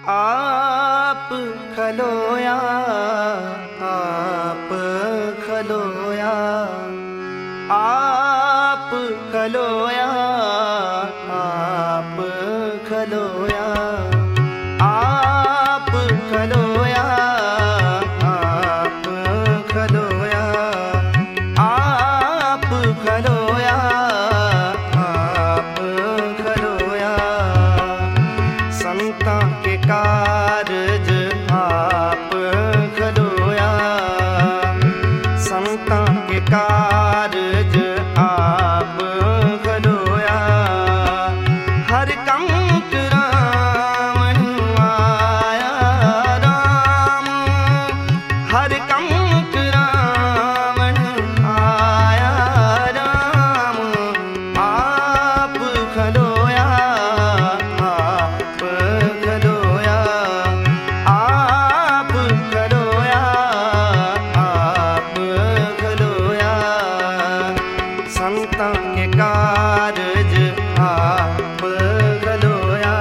आप खलोया, आप खलोया, आप खलोया, आप खलोया, आप खलोया, आप खलोया, आप खलोया, आप खलोया। संतां के कारज आप खलोया, संतां के कारज आप खलोया। हर कंक रावण आया राम, हर कंक रावण आया राम। आप खलोया, आप खलोया, आप खलोया, आप खलोया। संतां के कारज आप खलोया,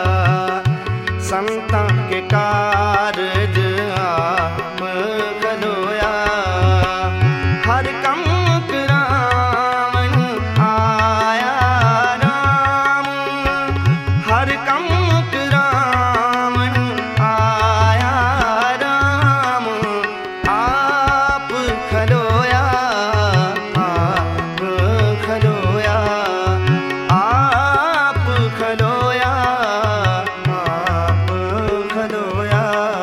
संतां के कारज आप खलोया। हर कंक रावण आया राम, हर कंक रावण आया राम। आप खलोया, आप खलोया, आप खलोया, आप खलोया।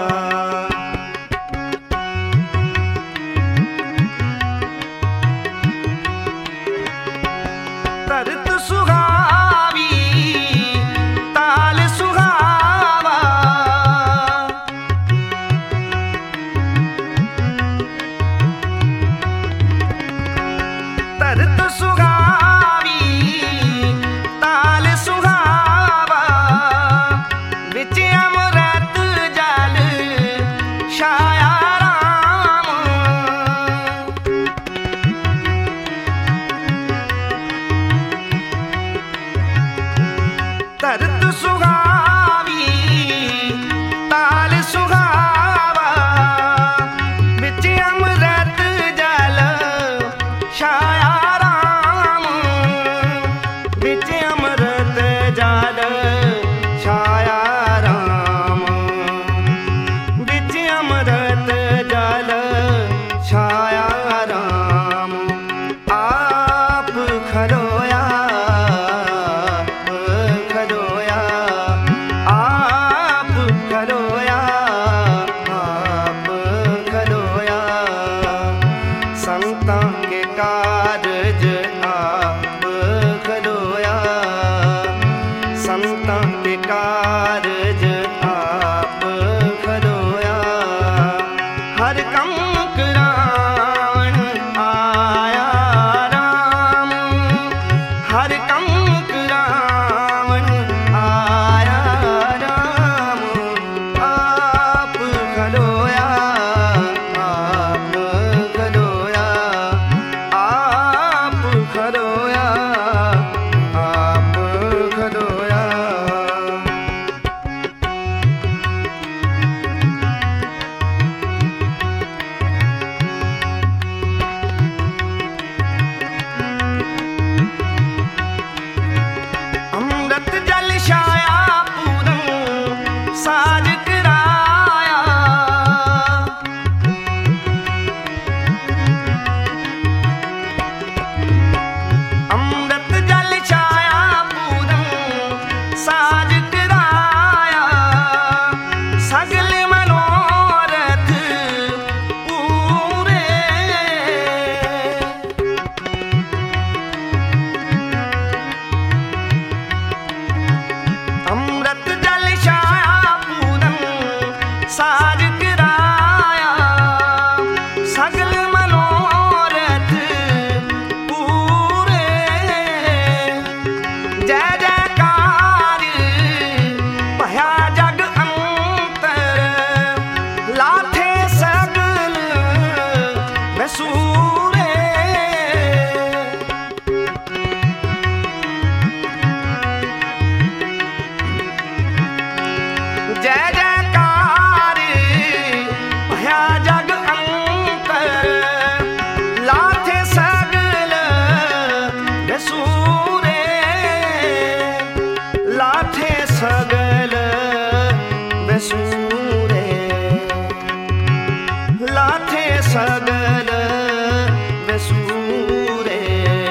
तरत सुहावी, ताल सुहावा, तरत सुहावी, ताल सुहावा। विच अमृत जल छाया राम, तरत सुहावी, ताल सुहावा। विच अमृत जल छाया राम, विच अमृत जल छाया राम, विच अमृत जल छाया राम। आप खलोया, आप खलोया, आप खलोया, आप खलोया। संतां के कारज आप खलोया, संतां के कारज आप खलोया। हर कंक रावण आया राम, हर कंक रावण आया राम। आप खलोया, आप खलोया, आप खलोया, आप खलोया। जय जयकार भया जग अंतर लाथे सगल बेसूरे लाथे सगल बेसूरे लाथे सगल बेसूरे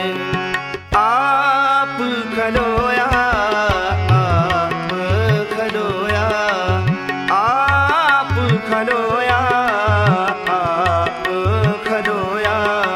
आप खलोया आप खलोया आप खलोया आप खलोया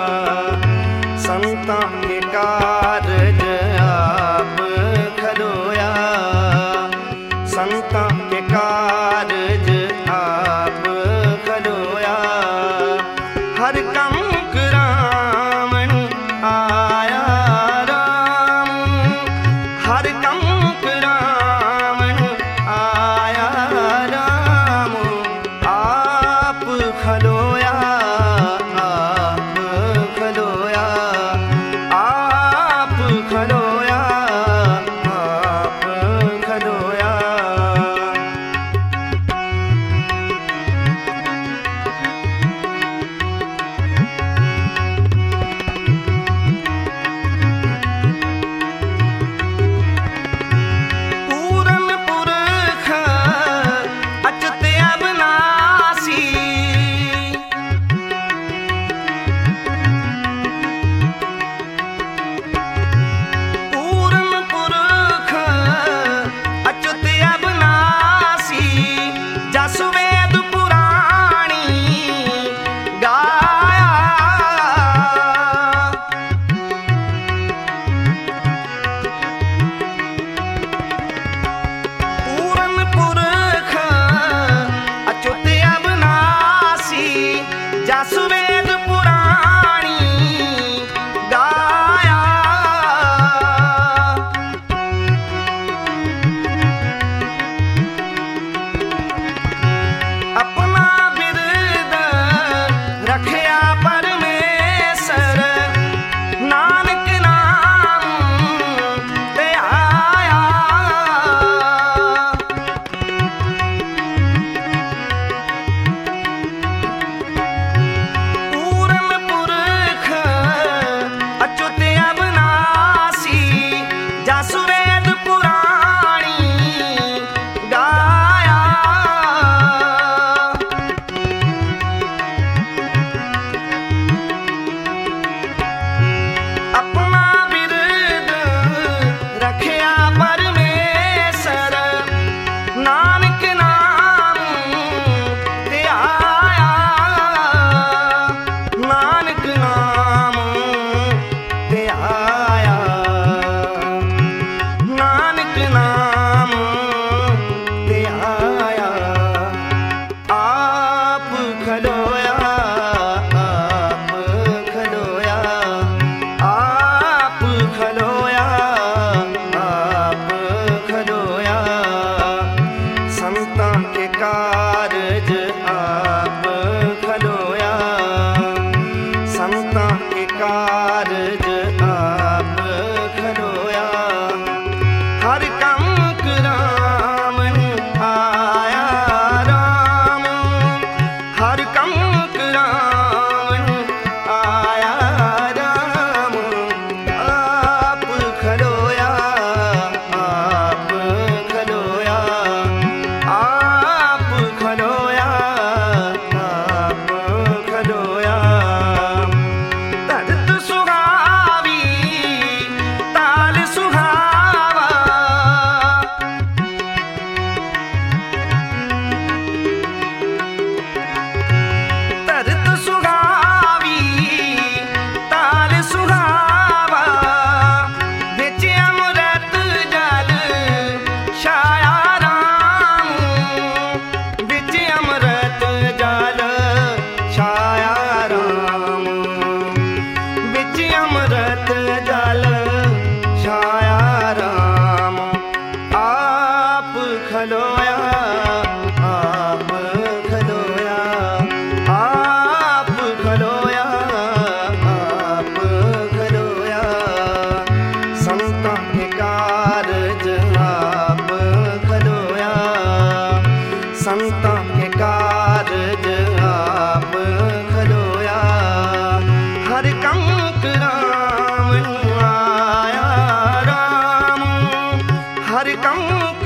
संतां के कारज आप खलोया संतां के कारज आप खलोया हर कम करावण आया राम हर कम करावण आया राम आप खलोया आप खलोया आप खलोया आप खलोया पूरन पुरख अचत अविनाशी पूरन पुरख अचत अविनाशी जस वेद पुराणी गाया पूरन पुरख अच्युत अविनाशी जस वेद पुराणी गाया अपना बिरद रखया परमेसर नानक नाम ते आया पूरन पुरख अच्युत अविनाशी जस वेद पुराणी गाया अपना बिरद रखया परमेसर नानक नाम ते आया नानक नाम ते आया नानक नाम ते आया आप खलोया आप खलोया आप खलोया आप खलोया संतां के कारज आप खलोया संतां के कारज आप खलोया हर कम करावण आया राम हर कम करावण आया राम आप खलोया आप खलोया आप खलोया आप खलोया धरत सुहावी ताल सुहावा धरत सुहावी ताल सुहावा विच अमृत जल छाया राम विच अमृत जल छाया राम विच अमृत जल छाया राम आप खलोया आप खलोया आप खलोया आप खलोया संतां के कारज आप खलोया ਸੰਤਾਂ ਕੇ ਕਾਰਜ ਆਪ ਖਲੋਇਆ। ਹਰ ਕੰਮ ਕਰਾਵਣ ਆਇਆ ਰਾਮ, ਹਰ ਕੰਮ